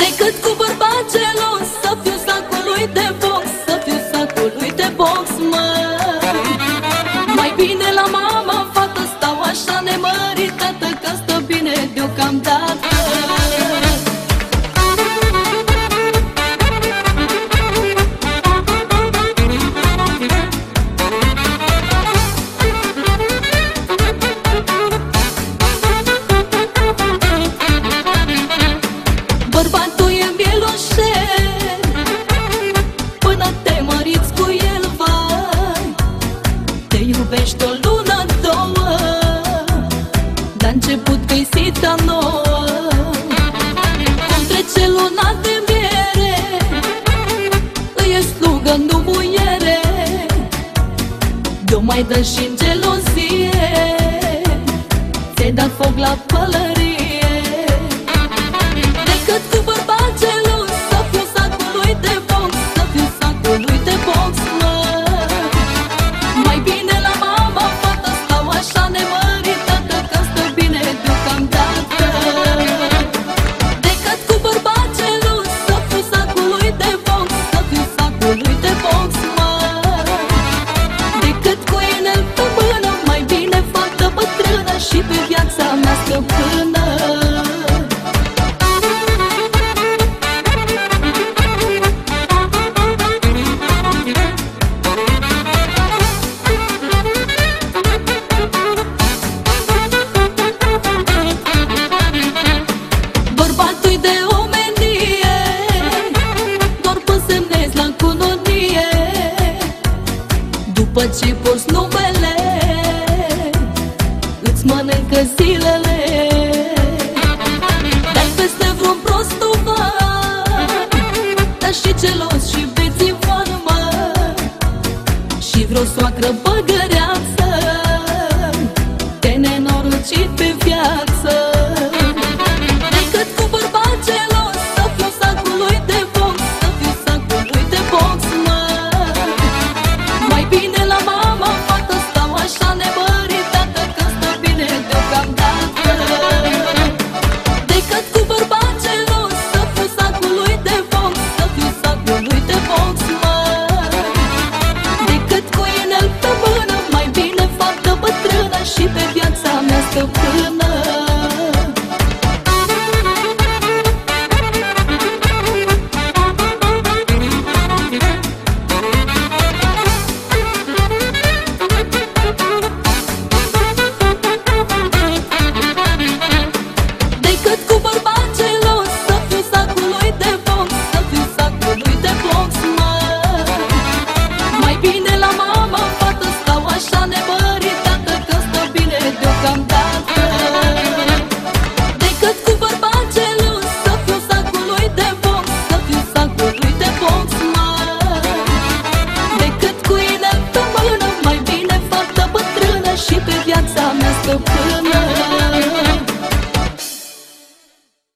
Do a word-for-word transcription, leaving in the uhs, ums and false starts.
Decât cu bărbat gelos să fiu sacul lui de box, să fiu sacul lui de box, mă. Mai bine la mama, fată, stau așa nemăritată, că stă bine deocamdată. Bărbatul e mieloșel, până te măriți cu el, vai. Te iubești o lună, două, de-a început că-i sita nouă. Cum trece luna de miere, îi e slugă, nu muiere, de-o mai dă și-n gelozie, ți-ai dat foc la pălărie. Decât cu bărbat gelos să fiu sacul lui de box, să fiu sacul lui de box, mă. Mai bine la mama, fată, stau așa nemăritată, că stă bine deocamdată. Decât cu bărbat gelos să fiu sacul lui de box, să fiu sacul lui de box, mă. Decât cu inel pe mână, mai bine fată bătrână și pe viața mea stăpână. Bărbatul-i de omenie, doar pe semnezi la cununie. După ce porți numele, îți mănâncă zilele. Dai peste vreun prostovan, dar și gelos și bețivan, mă. Și vreo soacră băgă